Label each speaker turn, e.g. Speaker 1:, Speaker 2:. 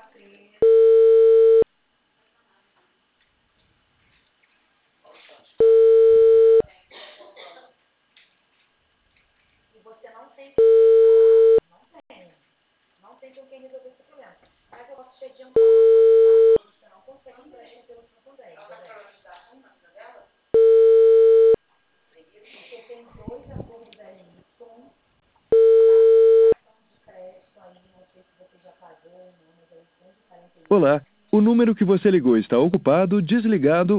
Speaker 1: Olá, o número que você ligou está ocupado, desligado